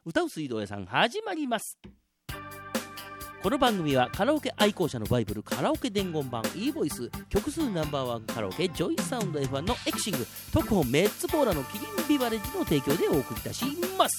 歌う水道屋さん始まります。この番組はカラオケ愛好者のバイブル、カラオケ伝言版 e ボイス、曲数ナンバーワンカラオケジョイサウンド F1 のエクシング、特報メッツコーラのキリンビバレッジの提供でお送りいたします。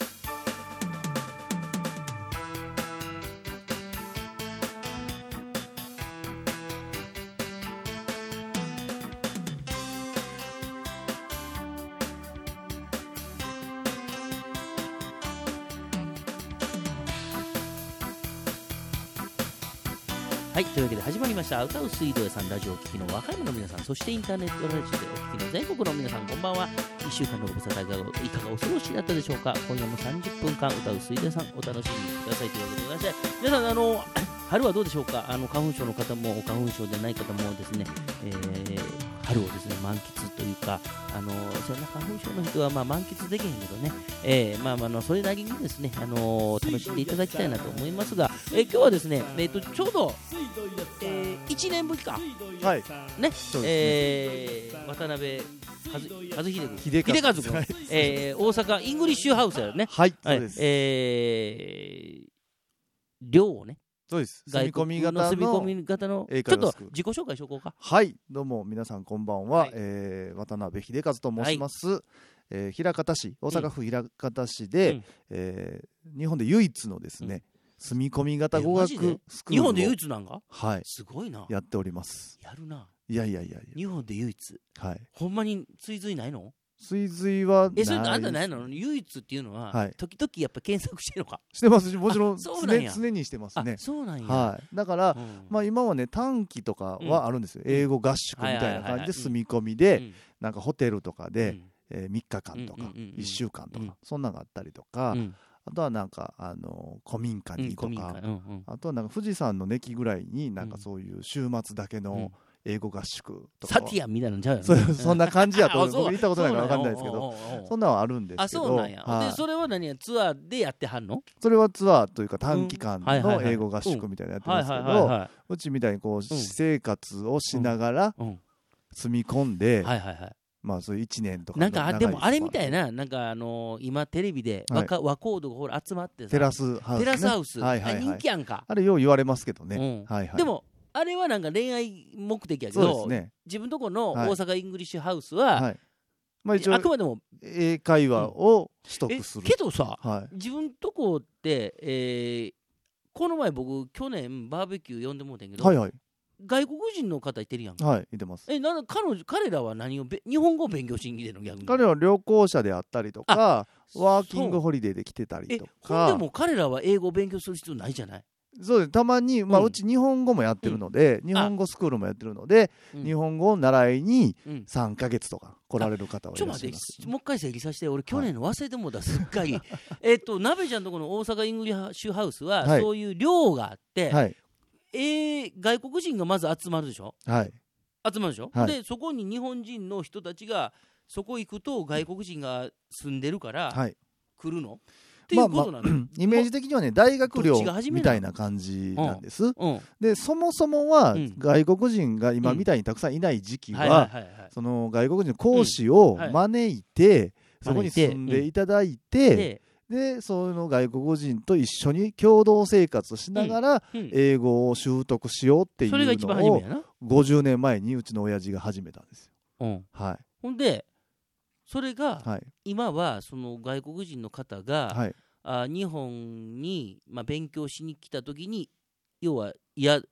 はい、というわけで始まりました歌う水道屋さん。ラジオを聴きの和歌山の皆さん、そしてインターネットラジオでお聴きの全国の皆さん、こんばんは。1週間のご無沙汰いかがお過ごしだったでしょうか。今夜も30分間歌う水道屋さんお楽しみくださいというわけでございまして、皆さん春はどうでしょうか。花粉症の方も花粉症でない方もですね、春をですね満喫というか、そんな花粉症の人は満喫できへんけどね、それなりにですね、楽しんでいただきたいなと思いますが、今日はですね、ちょうど、1年ぶりか、 はいね、渡辺秀和君、大阪イングリッシュハウスやね、 はい、そうです。 寮をね、 そうです。住み込み型のちょっと自己紹介しようか。 はい、どうも皆さんこんばんは、 はい、 渡辺秀和と申します、はい。枚方市、大阪府枚方市で、日本で唯一のですね、住み込み型語学スクールを日本で唯一なんか、 はい、 すごいな、 やっております。 やるな。 いや日本で唯一、 はい、 ほんまに追随ないの？ 追随はない。 それあんたないの？唯一っていうのは、はい、時々やっぱ検索してるのか？ してますし、もちろん常にしてますね。 そうなんや。 はい、だから、今はね短期とかはあるんですよ、英語合宿みたいな感じで住み込みで、なんかホテルとかで、3日間とか1週間とか、そんなのがあったりとか、あとはなんか古民家にとか、あとはなんか富士山のnekiぐらいになんかそういう週末だけの英語合宿とか、 サティアみたいなんちゃうよね。 そんな感じやと僕行ったことないから分かんないですけど、そんなのはあるんですけど。 そうなんや。でそれは何や、ツアーでやってはんの？ それはツアーというか短期間の英語合宿みたいなやってますけど、うちみたいにこう私生活をしながら住み込んで、そういう1年とかなんかでもあれみたいな、なんか今テレビで和コードがほら集まってさ、 テラスハウス、 人気やんか。 あれよう言われますけどね。 でもあれはなんか恋愛目的やけど、自分とこの大阪イングリッシュハウスは一応あくまでも英会話を取得するけどさ、自分とこってこの前僕去年バーベキュー呼んでもうてんけど、外国人の方いてるやんか。 はい、いてます。 彼らは何を日本語を勉強しに来てるの？逆に彼らは旅行者であったりとかワーキングホリデーで来てたりとか。 でも彼らは英語を勉強する必要ないじゃない。 そうです。たまに、うち日本語もやってるので、日本語スクールもやってるので、日本語を習いに3ヶ月とか来られる方はいらっしゃいます。 もう一回整理させて、俺去年の忘れてもうた、すっかり。なべちゃんとこの大阪イングリッシュハウスは、そういう寮があって、外国人がまず集まるでしょ。集まるでしょ。で、そこに日本人の人たちが、そこ行くと外国人が住んでるから、来るの？イメージ的にはね、大学寮みたいな感じなんです。でそもそもは外国人が今みたいにたくさんいない時期は、その外国人の講師を招いて、そこに住んでいただいて、でその外国人と一緒に共同生活をしながら英語を習得しようっていうのを50年前にうちの親父が始めたんですよ。 ほんでそれが、今はその外国人の方が、日本に、勉強しに来た時に要は下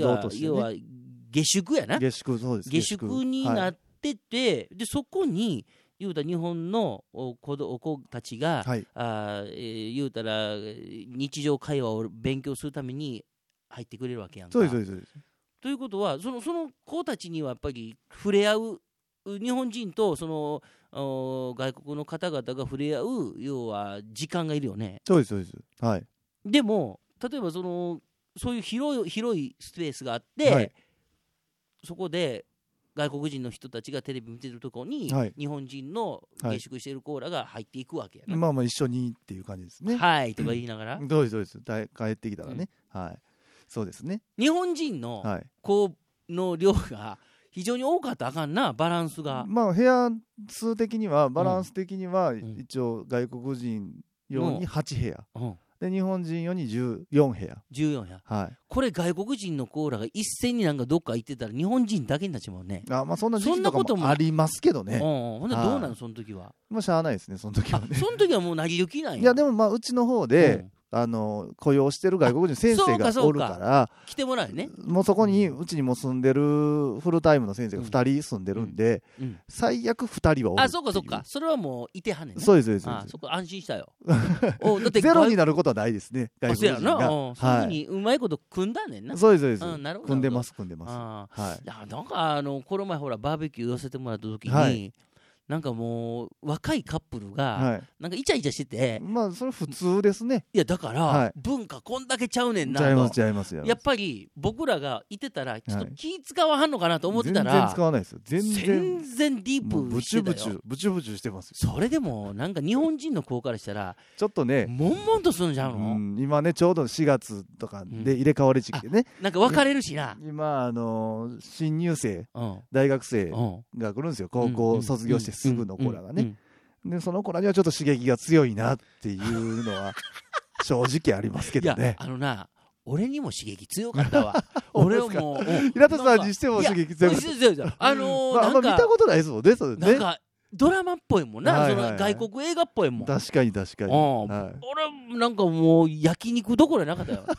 宿やな。 下宿になってて、でそこに言うたら日本のお子たちが、言うたら日常会話を勉強するために入ってくれるわけやんか。 そうです。 ということはその子たちにはやっぱり触れ合う、日本人とその外国の方々が触れ合う要は時間がいるよね。 そうです。 でも例えばそういう広いスペースがあって、そこで外国人の人たちがテレビ見てるところに、日本人の下宿しているコーラが入っていくわけやな。 一緒にっていう感じですね。 とか言いながら、 そうです。帰ってきたらね、そうですね。 日本人の子の量が非常に多かったらあかんな、バランスが。 部屋数的にはバランス的には一応外国人用に8部屋。で日本人用に14部屋。 14部屋。 はい。 これ外国人のコーラが一斉になんかどっか行ってたら日本人だけになっちゃうね。 まあそんな時期とかもありますけどね。 ほんでどうなのその時は。 まあしゃあないですねその時はね。 その時はもう成り行きなんや。 いやでもまあうちの方で。雇用してる外国人先生がおるから来てもらうね。 もうそこにうちにも住んでるフルタイムの先生が2人住んでるんで、最悪2人はおる。 そうかそうか。それはもういてはねんね。 そうですそうです。 そこ安心したよ。 だってゼロになることはないですね外国人が。 そういうふうにうまいこと組んだねんな。 そうですそうです。組んでます組んでます。 いやなんかこの前ほらバーベキュー寄せてもらった時に。なんかもう若いカップルがなんかイチャイチャしてて、 まあそれ普通ですね。 いやだから文化こんだけちゃうねんなと。 違いますやっぱり僕らがいてたらちょっと気使わはんのかなと思ってたら全然使わないですよ。全然ディープしてたよ。 ブチュブチュしてますよ。それでもなんか日本人の子からしたらちょっとね悶々とするんじゃうの。 今ねちょうど4月とかで入れ替わり時期でね。 なんか別れるしな。 今新入生大学生が来るんですよ。高校卒業してすぐの子らがね。でその子らにはちょっと刺激が強いなっていうのは正直ありますけどね。 いや俺にも刺激強かったわ。俺はもう平田さんにしても刺激強かった。あんま見たことないですもんね。 なんかドラマっぽいもんな。その外国映画っぽいもん。 確かに確かに。 俺なんかもう焼肉どころなかったよ。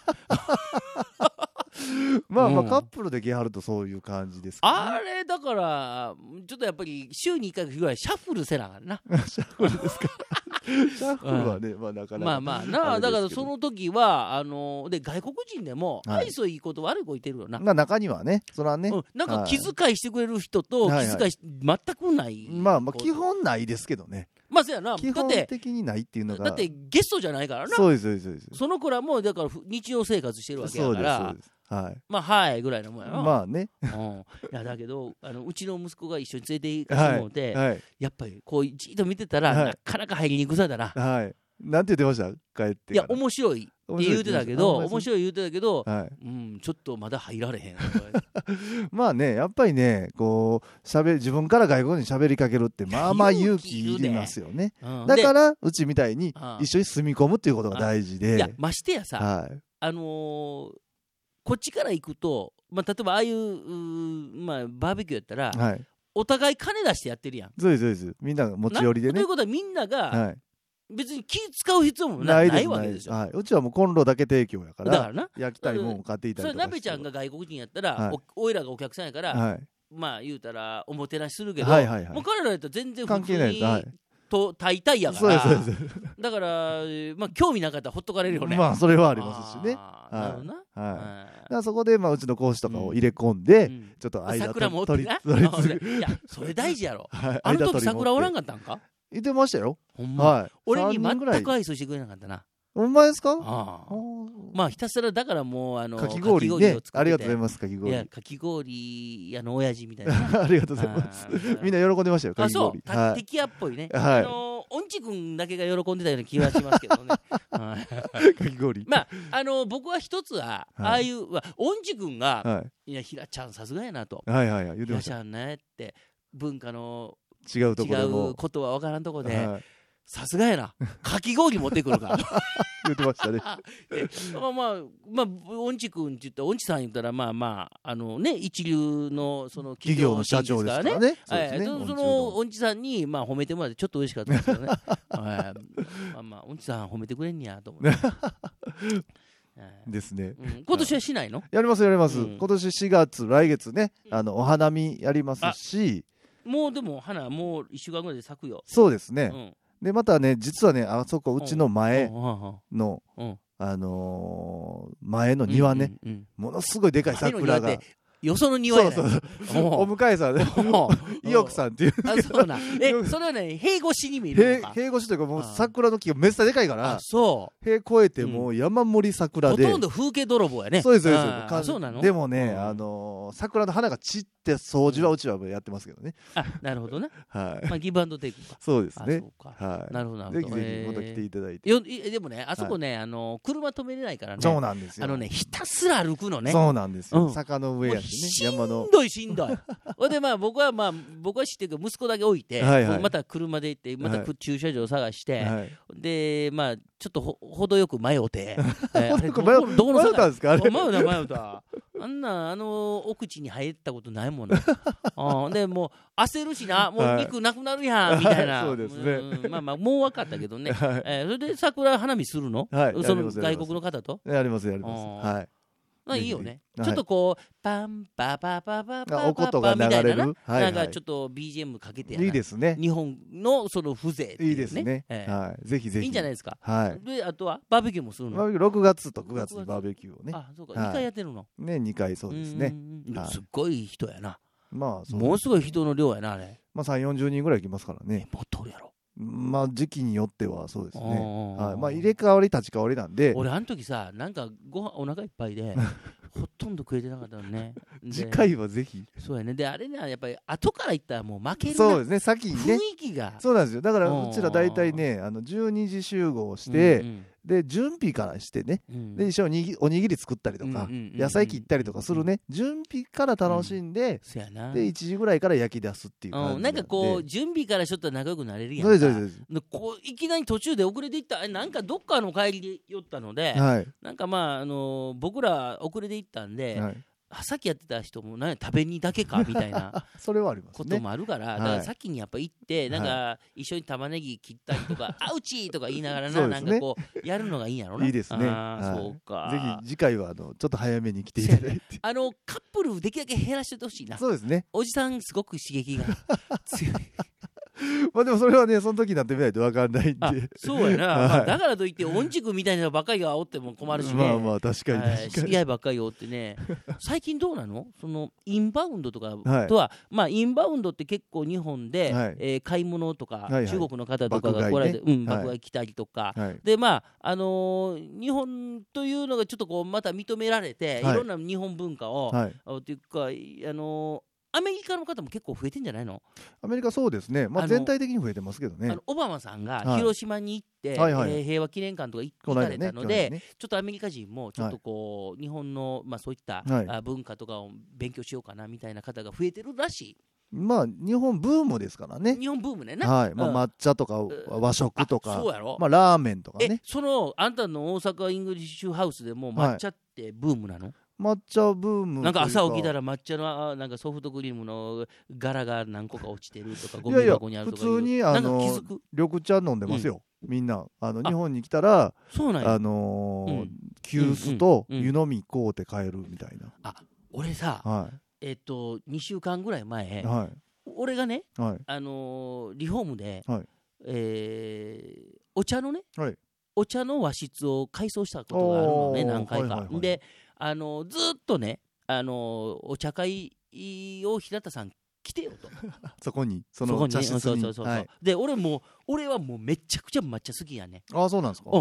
まあカップルで来はるとそういう感じですかね。あれだからちょっとやっぱり週に1回ぐらいシャッフルせなあかんな。 シャッフルですか。シャッフルはねなかなかだからその時はで外国人でも愛想いいこと悪い子いてるよな。 中にはねそれはねなんか気遣いしてくれる人と気遣い全くない。 まあ基本ないですけどね。 まあそうやな。 基本的にないっていうのがだってゲストじゃないからな。 そうですそうです。 その子らもだから日常生活してるわけやから。 そうです。 まあはいぐらいのもんやな。 まあね。 いやだけどうちの息子が一緒に連れて行かせてもらってやっぱりこうじっと見てたらなかなか入りにくさだな。 なんて言ってました帰って。 いや面白いって言うてたけどちょっとまだ入られへん。 まあねやっぱりねこう自分から外国人に喋りかけるってまあまあ勇気いりますよね。だからうちみたいに一緒に住み込むっていうことが大事で。 いやましてやさこっちから行くと、例えばああいうバーベキューやったら、お互い金出してやってるやん。 そうですそうです。みんなが持ち寄りでね。 ということはみんなが別に気使う必要もないわけですよ。 うちはもうコンロだけ提供やから、焼きたいもん買っていたりとかして。 それ鍋ちゃんが外国人やったら、おいらがお客さんやから、まあ言うたらおもてなしするけど、もう彼らやったら全然普通に大体やから。だから興味なかったらほっとかれるよね。 まあそれはありますしね。なるほどな。だからそこでうちの講師とかを入れ込んでちょっと間桜も取りいやそれ大事やろ。あの時桜おらんかったんか。 言ってましたよ。 俺に全く愛想してくれなかったな。 ほんまですか。 まあひたすらだからもうかき氷ね。ありがとうございますかき氷。 いやかき氷親父みたいな。 ありがとうございます。みんな喜んでましたよかき氷。 そう敵屋っぽいね。音痴君だけが喜んでたような気はしますけどね。かき氷。 まあ僕は一つはああいう音痴君がいやひらちゃんさすがやなと。ひらちゃんねって文化の違うことは分からんとこでさすがやなかき氷持ってくるから言ってましたね。 まあ音痴君って言ったら音痴さん言ったら一流のその企業の社長ですからね。 その音痴さんに褒めてもらってちょっと嬉しかったんですけどね。音痴さん褒めてくれんにやと思ってですね。 今年はしないの？ やりますやります。今年4月来月ねお花見やりますし。 もうでも花もう1週間ぐらいで咲くよ。 そうですね。でまたね実はねあそこうちの前の前の庭ねものすごいでかい桜が。 よその庭やね。 お迎えさんね。伊奥さんっていう。 そうな。それはね塀越しに見るのか。 塀越しというかもう桜の木がめっちゃでかいから。塀越えてもう山盛り桜で。 ほとんど風景泥棒やね。 そうですそうです。 そうなの。 でもね桜の花が散っって掃除はうちはやってますけどね。 なるほどね。 はい。 まあギブアンドテイクか。 そうですね。 そうか。はい。なるほどなるほど。 ぜひぜひまた来ていただいて。 でもね、あそこね、車止めれないからね。 そうなんですよ。 ひたすら歩くのね。 そうなんですよ。坂の上やしね、山の。しんどい。ほんで僕は知ってるけど息子だけ置いて、また車で行ってまた駐車場探して、でちょっと程よく迷うて。 どこ迷ったんですかあれ。 迷うた。あんな奥地に入ったことないもんね。でもう焦るしな、もう肉なくなるやんみたいな。 そうですね。 もう分かったけどね。それで桜花見するの？その外国の方と？ やります。はい。 いいよね。ちょっとこうパンパパパパパおことが流れる。 なんかちょっと BGM かけて。 いいですね。 日本のその風情。いいですね。はい。ぜひぜひ。 いいんじゃないですか。 はい。 であとはバーベキューもするの。 バーベキュー6月と9月にバーベキューをね。 そうか。2回やってるの。 ね、2回そうですね。 すっごい人やな。 ものすごい人の量やなあれ。 3、40人ぐらい来ますからね。 もっとおるやろ。 時期によってはそうですね。入れ替わり立ち替わりなんで。 俺あの時さ、なんかお腹いっぱいでほとんど食えてなかったのね。 次回はぜひ。 そうやね。であれね、やっぱり後から行ったらもう負けるな。 そうですね。先にね。 雰囲気が。 そうなんですよ。だからうちら大体ね、12時集合して、で準備からしてね、で一緒におにぎり作ったりとか、野菜切ったりとかするね、準備から楽しんで、で1時ぐらいから焼き出すっていう感じなんかこう準備からちょっと仲良くなれるやんか。こういきなり途中で遅れていったなんかどっかの帰りで寄ったので、なんか僕ら遅れていったんで、さっきやってた人も食べにだけかみたいなそれはありますねこともあるから、だから先にやっぱ行ってなんか一緒に玉ねぎ切ったりとかアウチーとか言いながらなんかこうやるのがいいんやろな。 いいですね。 そうか。 ぜひ次回はちょっと早めに来ていただいて、 カップルできるだけ減らしてほしいな。 そうですね。 おじさんすごく刺激が強い。 でもそれはね、その時になってみないと分かんないんで。 そうやな。だからといって音軸みたいなのばっかりがおっても困るしね。 確かに知り合いばっかりおってね。最近どうなの？そのインバウンドとかとは、インバウンドって結構日本で買い物とか中国の方とかが来られて爆買い来たりとかで、日本というのがちょっとこうまた認められて、いろんな日本文化をっていうかアメリカの方も結構増えてんじゃないの？ アメリカそうですね。全体的に増えてますけどね。 オバマさんが広島に行って、平和記念館とか行かれたので、ちょっとアメリカ人もちょっとこう、日本のそういった、文化とかを勉強しようかなみたいな方が増えてるらしい。 日本ブームですからね。 日本ブームね。 抹茶とか和食とか、 そうやろ。 ラーメンとかね。 あんたの大阪イングリッシュハウスでも抹茶ってブームなの？ 抹茶ブームなんか朝起きたら抹茶のなんかソフトクリームの柄が何個か落ちてるとかゴミ箱にあるとか。 普通に緑茶飲んでますよ、みんな。日本に来たら急須と湯飲みこうて帰るみたいな。 俺さ、2週間ぐらい前、俺がね、リフォームでお茶のね、お茶の和室を改装したことがあるのね、何回か。でずっとね、お茶会を平田さん来てよと。 そこにその茶室に。 で俺はもうめちゃくちゃ抹茶好きやね。 そうなんですか。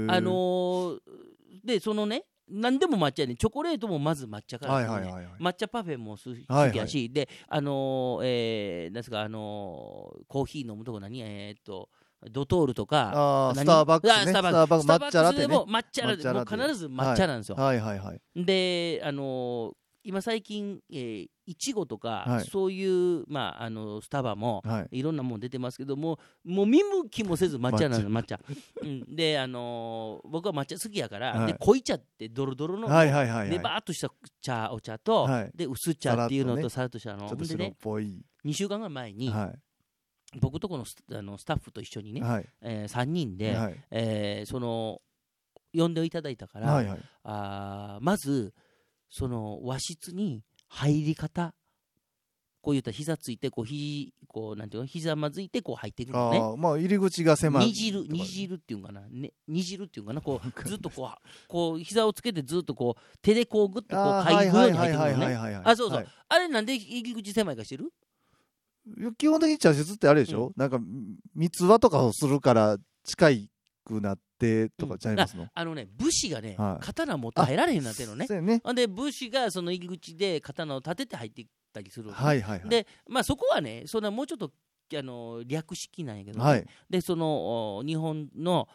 でそのね、何でも抹茶やね。チョコレートもまず抹茶から、抹茶パフェも好きやし、でなんですかコーヒー飲むとこドトールとかスターバックスね。 スターバックス抹茶ラテね。 も抹茶ラテもう必ず抹茶なんですよ。で今最近いちごとかそういうスタバもいろんなもん出てますけども、もう見向きもせず抹茶なんです。抹茶で僕は抹茶好きやからで濃い茶ってドロドロのでバーッとしたお茶とで薄茶っていうのとさらっとしたのでね、2週間ぐらい前に僕とこのスタッフと一緒にね、3人で、呼んでいただいたから、まずその和室に入り方、こういった膝ついてこうなんていうの、膝まずいてこう入っていくのね。 入り口が狭い。 煮汁っていうかな、煮汁っていうかな、こうずっとこう膝をつけてずっとこう手でこうグッとこう嗅ぐように入ってくるのね。そうそう。あれなんで入り口狭いかしてる？ 基本的に茶室ってあれでしょ、なんか三話とかをするから近くなってとかちゃいますの？ 武士がね、刀持って入られへんなってるのね。で武士がその入り口で刀を立てて入ってったりする、 はいはいはい、 で、まあ、そこはね、そんなもうちょっと略式なんやけど、ね、 はい、 でその日本の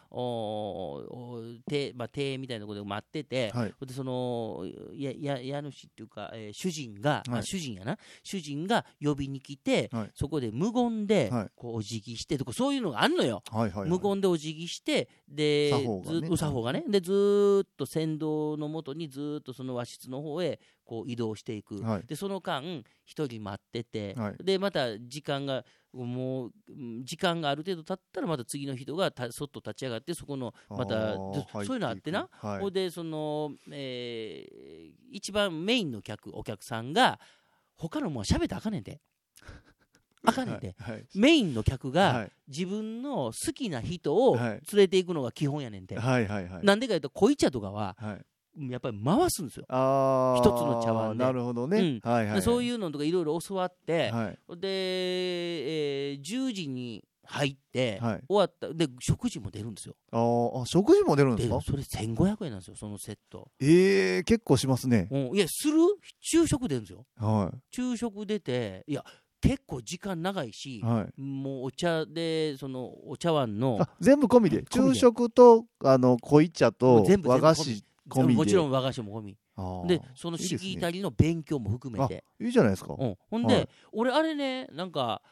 邸みたいなところで待ってて、はい、でその家主っていうか、主人が、はい、主人が呼びに来て、はい、そこで無言でこうお辞儀してとかそういうのがあるのよ、はいはいはい、無言でお辞儀してで作法がね、でずっと先導のもとにずっとその和室の方へこう移動していく、はい、でその間一人待ってて、はい、でまた時間がある程度経ったらまた次の人がそっと立ち上がってそこのまたそういうのあってな、はい、でその、一番メインのお客さんが他のもんは喋ったらあかんねんであかんねんで、はいはい、メインの客が自分の好きな人を連れていくのが基本やねんで、はいはいはい、なんでかいうと濃茶とかは、はい、やっぱり回すんですよ、一つの茶碗で。 なるほどね、はいはいはい、 そういうのとかいろいろ教わって、はい、で、10時に入って、はい、終わったで食事も出るんですよ。 食事も出るんですか？ それ1500円なんですよ、そのセット。 結構しますね。 いや昼食出るんですよ、はい、昼食出て、いや結構時間長いし、はい、もうお茶でそのお茶碗の全部込みで昼食と濃茶と和菓子込みで、 もちろん和菓子も込みで、そのしきたりの勉強も含めていいじゃないですか、 ほんで、はい、俺あれね、なんか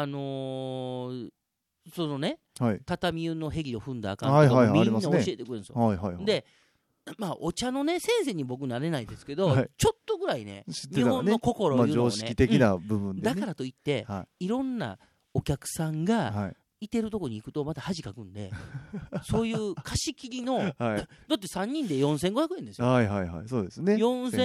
そのね、はい、畳のへりを踏んだあかんとか、みんな教えてくれるんですよ、はいはいはい、でまあ、お茶のね先生に僕なれないですけど、はい、ちょっとぐらいね日本の心を言うのをね、 常識的な部分で、ね、 だからといって、はい、いろんなお客さんがいてるとこに行くとまた恥かくんで、はい、そういう貸し切りの、はい、だって3人で4500円ですよ、 はいはいはい、そうですね、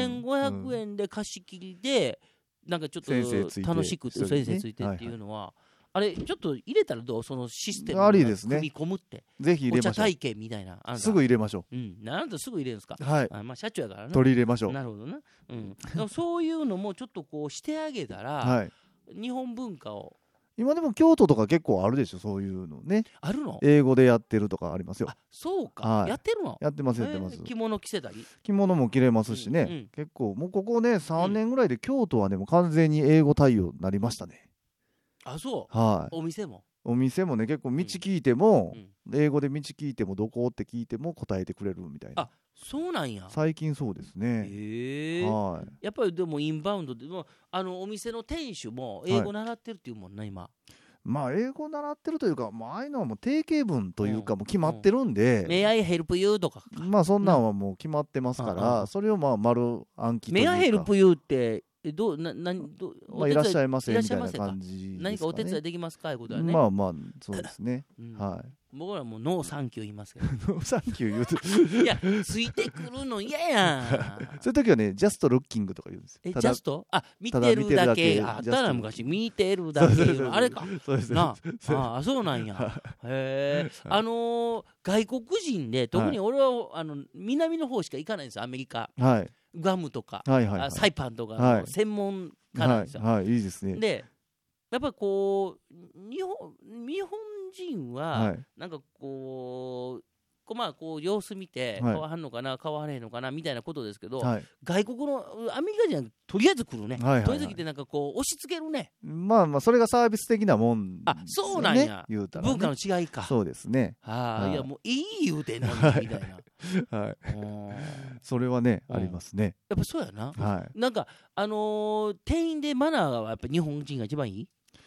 4500円で貸し切りで、なんかちょっと楽しくて先生ついてっていうのは、はいはい、あれちょっと入れたらどう、そのシステムを組み込むって、 ぜひ入れましょう、 お茶体験みたいな、 すぐ入れましょう、なんとすぐ入れるんですか、 はい、 まあ、社長やからね、 取り入れましょう、 なるほどな、そういうのもちょっとこうしてあげたら、はい、日本文化を今でも京都とか結構あるでしょ、そういうのね。 あるの？ 英語でやってるとかありますよ。 あ、そうか、はい、やってるの？ やってますやってます。 着物着せたり？ 着物も着れますしね、結構もうここね3年ぐらいで京都はねもう完全に英語対応になりましたね。 あ、そう、 はい、 お店もね結構道聞いても、英語で道聞いてもどこって聞いても答えてくれるみたいな。 あ、そうなんや。 最近そうですね。 はい、やっぱりでもインバウンドでもお店の店主も英語習ってるっていうもんな、今。 まあ英語習ってるというか、ああいうのはもう定型文というかもう決まってるんで、 May I help you とかまあそんなんはもう決まってますから、それをまあ丸暗記というか。 May I help you っていらっしゃいませみたいな感じですかね。 何かお手伝いできますかいうことはね。 まあまあそうですね、はい。 僕らもうノーサンキュー言いますけど、 ノーサンキュー言うといやついてくるの嫌やんそういう時はね、ジャストルッキングとか言うんですよ。 ジャスト？見てるだけあったら昔、見てるだけあれか、 そうですなあ、そうなんや。へえ、外国人で特に俺は南の方しか行かないんですよ、アメリカ。はい、グアムとか、サイパンとかの専門家なんですよ。 はい、いいですね。 でやっぱりこう日本人はなんかこうまあこう様子見て買わはんのかな、買わはれへんのかなみたいなことですけど、外国のアメリカ人はとりあえず来るね、とりあえず来てなんかこう押し付けるね。まあそれがサービス的なもんですよね。 あ、そうなんや、 言うたら文化の違いか。 そうですね。 いやもういい言うてんのにみたいな。はい、 それはね、ありますね。 やっぱそうやな。なんか店員でマナーはやっぱ日本人が一番いい？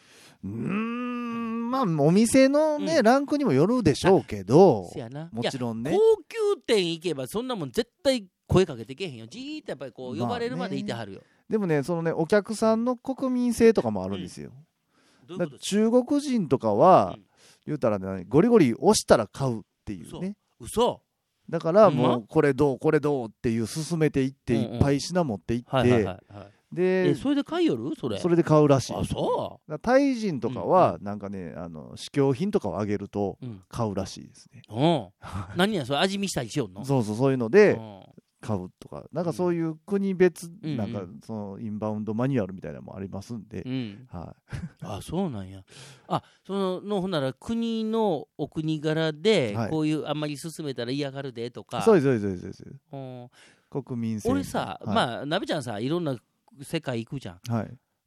まあお店のね、ランクにもよるでしょうけど、もちろんね、 高級店行けばそんなもん絶対声かけてけへんよ。じーっとやっぱりこう呼ばれるまでいてはるよ。 でもね、そのね、お客さんの国民性とかもあるんですよ。中国人とかは言うたらね、ゴリゴリ押したら買うっていうね。 嘘。 だからもうこれどうこれどうっていう勧めていっていっぱい品持っていって、でそれで買いよる？それで買うらしい。 あ、そう。 タイ人とかはなんかね、試供品とかをあげると買うらしいですね。 何やそれ、味見したりしよんの？ そういうので買うとか、なんかそういう国別なんかそのインバウンドマニュアルみたいなのもありますんで、 はい。あ、そうなんや。あ、そのほんなら国のお国柄でこういうあんまり進めたら嫌がるでとか。 そうです。国民性。 俺さ、まあなべちゃんさ、いろんな世界行くじゃん。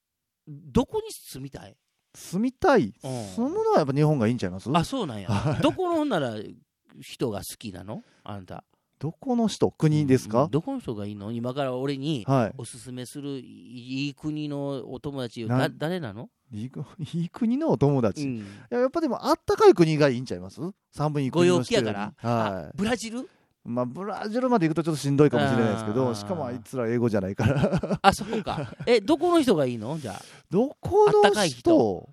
どこに住みたい？ 住むのはやっぱ日本がいいんちゃいます？ あ、そうなんや。どこのほんなら人が好きなの？あんた。 どこの人？国ですか？ どこの人がいいの？今から俺におすすめするいい国のお友達誰なの？ いい国のお友達、やっぱでもあったかい国がいいんちゃいます？寒い国の人より。 ご陽気やから、ブラジル？ ブラジルまで行くとちょっとしんどいかもしれないですけど、しかもあいつら英語じゃないからあ、そうか。どこの人がいいの？じゃあどこの人？ あったかい人。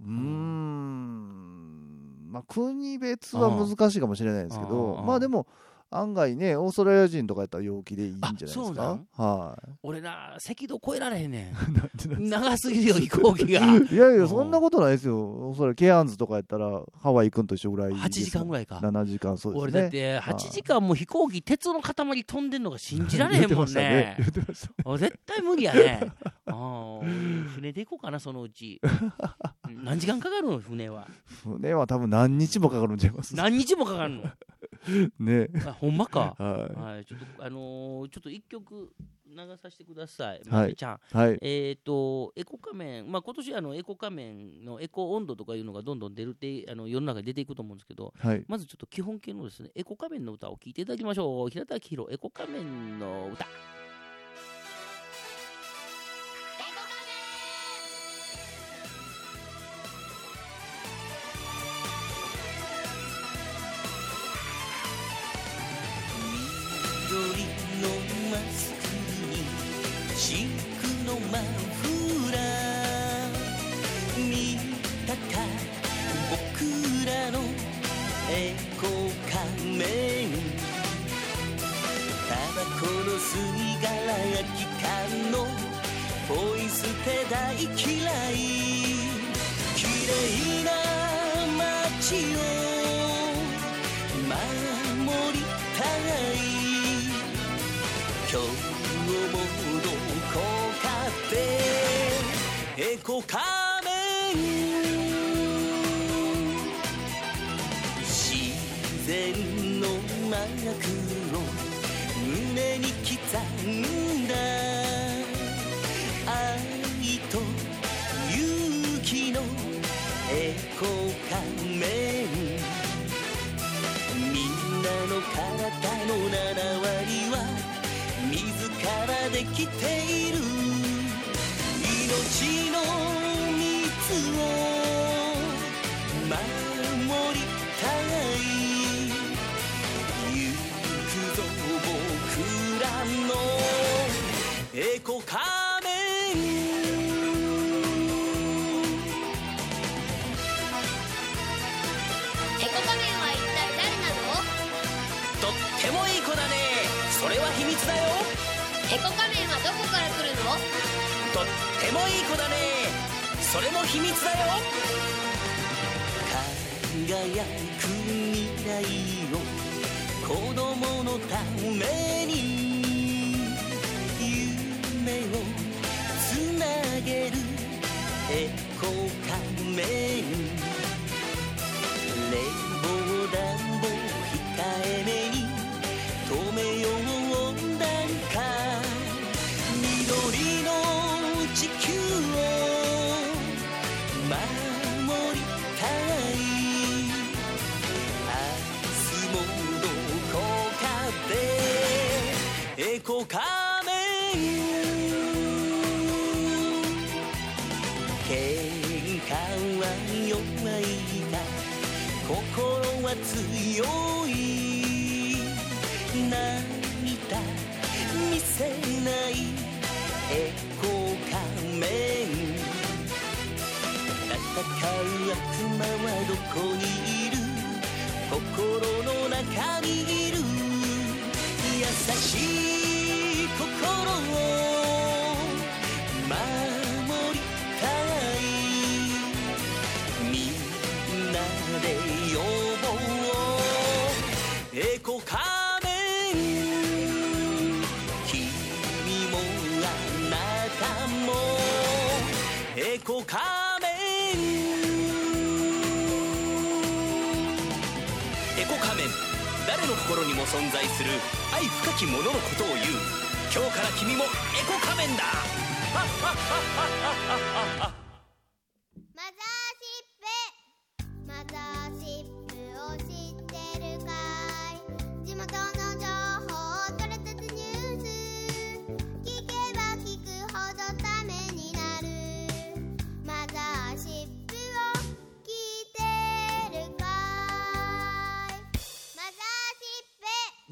国別は難しいかもしれないですけど、でも案外ね、オーストラリア人とかやったら陽気でいいんじゃないですか。はい。 俺な、赤道越えられへんねん。長すぎるよ、飛行機が。 いや、そんなことないですよ。それケアンズとかやったらハワイ行くんと一緒ぐらい。 8時間ぐらいか。 7時間、そうですね。 俺だって8時間も飛行機、鉄の塊飛んでんのが信じられへんもんね。絶対無理やね。船で行こうかな、そのうち。何時間かかるの、船は。 船は多分何日もかかるんちゃいます。 何日もかかるのね。 ほんまか。 はい。 ちょっと一曲流させてください。 はい。 ちゃん。 はい。 エコ仮面、今年エコ仮面のエコ温度とかいうのがどんどん出るって世の中に出ていくと思うんですけど、 はい。 まずちょっと基本形のですね、エコ仮面の歌を聴いていただきましょう。平田明宏、エコ仮面の歌。マフラー見たか僕らのエコ仮面タバコの吸い殻や気管のポイ捨て大嫌い綺麗な街を守りたい今日もどこかエコ仮面自然のマークを胸に刻んだ愛と勇気のエコ仮面みんなの体の7割は自らできている命の蜜を守りたい行くぞ僕らのエコ仮面エコ仮面は一体誰なの？とってもいい子だね。それは秘密だよ。エコ仮面はどこから来るの？とってもいい子だね。それも秘密だよ。輝く未来を子供のために夢をつなげるエコ仮面冷房暖房控えめに止めよう温暖化緑の地球を守りたい明日もどこかでエコ仮面喧嘩は弱いが心は強い涙見せないエコ仮面戦う悪魔はどこにいる心の中にいる優しい心を守りたいみんなで呼ぼうエコ仮面君もあなたもエコ仮面エコ仮面誰の心にも存在する愛深きもののことを言う今日から君もエコ仮面だ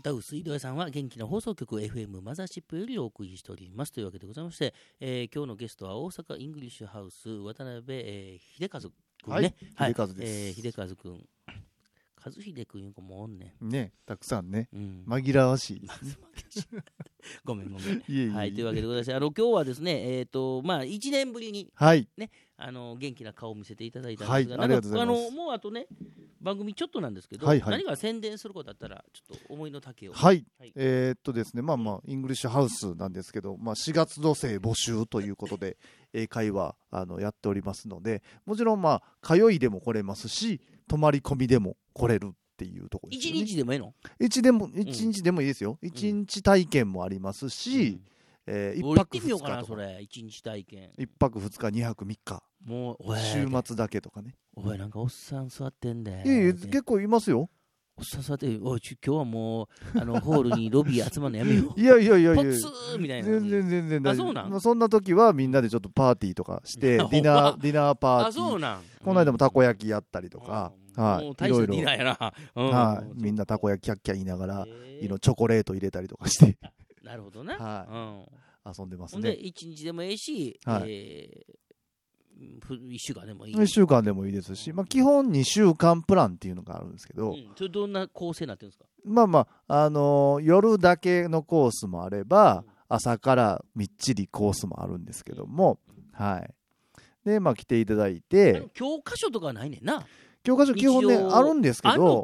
歌う水道屋さんは元気な放送局 FM マザーシップよりお送りしておりますというわけでございまして、今日のゲストは大阪イングリッシュハウス渡辺、秀和君ね、 はい、秀和です。 秀和君、和秀君いう子もおんねんね、たくさんね、紛らわしいごめんいえはい、というわけでございまして、今日はですね、まあ1年ぶりにね、 はい、 元気な顔を見せていただいたんですが、はい、ありがとうございます。 もうあとね番組ちょっとなんですけど、 はいはい、 何か宣伝することだったらちょっと思いの丈を。 はい、はい、ですね、まあイングリッシュハウスなんですけど、4月度生募集ということで英会話やっておりますので、もちろん通いでも来れますし、泊まり込みでも来れるっていうところですよね。 1日でもいいの ？1日でもいいですよ。1日体験もありますし、1泊2日とか。 それ1日体験。 1泊2日、2泊3日。 もう週末だけとかね。 お前なんかおっさん座ってんだよ。 いや結構いますよ。 おっさん座って今日はもうホールにロビー集まるのやめよう。 いやポツーみたいな。 全然大丈夫。 そうなん。 そんな時はみんなでちょっとパーティーとかしてディナーパーティー。 そうなん。 この間もたこ焼きやったりとか、はい、いろいろ。はい、みんなたこ焼きキャッキャ言いながらチョコレート入れたりとかして。 なるほどな。 はい。遊んでますね。 で1日でもいいし、1週間でもいい。 1週間でもいいですし、基本2週間プランっていうのがあるんですけど、 それどんな構成になってるんですか？ 夜だけのコースもあれば、朝からみっちりコースもあるんですけども、はい。で来ていただいて、 教科書とかはないねんな。 教科書基本ねあるんですけど、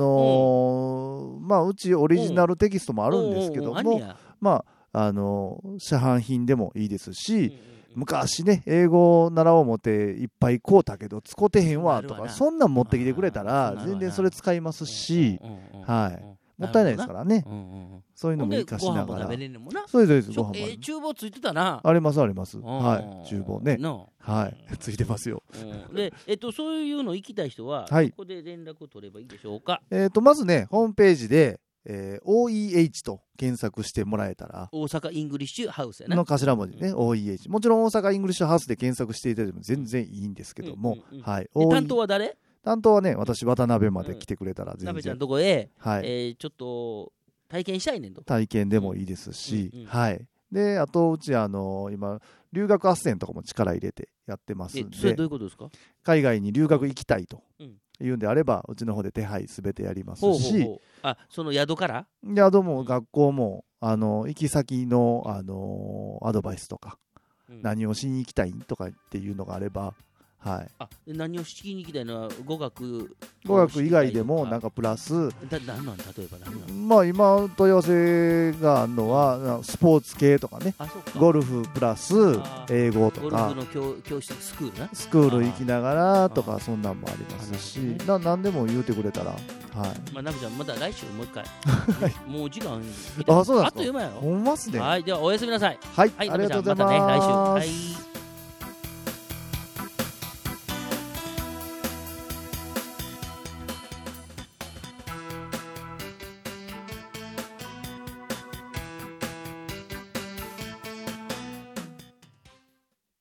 うちオリジナルテキストもあるんですけども、市販品でもいいですし、昔ね英語を習おう思っていっぱい買うたけど使ってへんわとか、そんなん持ってきてくれたら全然それ使いますし、はい、もったいないですからね。そういうのも活かしながら。そうですご飯も。 厨房ついてたな。 あります。はい、厨房ね。はい、ついてますよ。 でそういうの行きたい人はここで連絡を取ればいいでしょうか？ まずねホームページでOEH と検索してもらえたら、 大阪イングリッシュハウスやなの頭文字ね、OEH。もちろん大阪イングリッシュハウスで検索していただいても全然いいんですけども、はい。 担当は誰？ 担当はね、私渡辺まで来てくれたら全然。 鍋ちゃんのとこへ、 はい、 ちょっと体験したいねんと。 体験でもいいですし、はい。であとうち今留学斡旋とかも力入れてやってますんで。 それどういうことですか？ 海外に留学行きたいと。いうんであればうちの方で手配すべてやりますし、 その宿から宿も学校も行き先のアドバイスとか、何をしに行きたいとかっていうのがあれば、はい、 何をしに行きたいのは語学以外でもなんかプラス例えば何なん？ 今問い合わせがあるのはスポーツ系とかね、ゴルフプラス英語とか、 ゴルフの教室スクールな、 スクール行きながらとか、そんなんもありますし、何でも言うてくれたら、はい。 ナビちゃんまた来週もう一回もう時間そうなんですか？ あっという間やろ。 ほんまっすね。 はい、ではおやすみなさい。 はい、ありがとうございます。 またね来週。はい。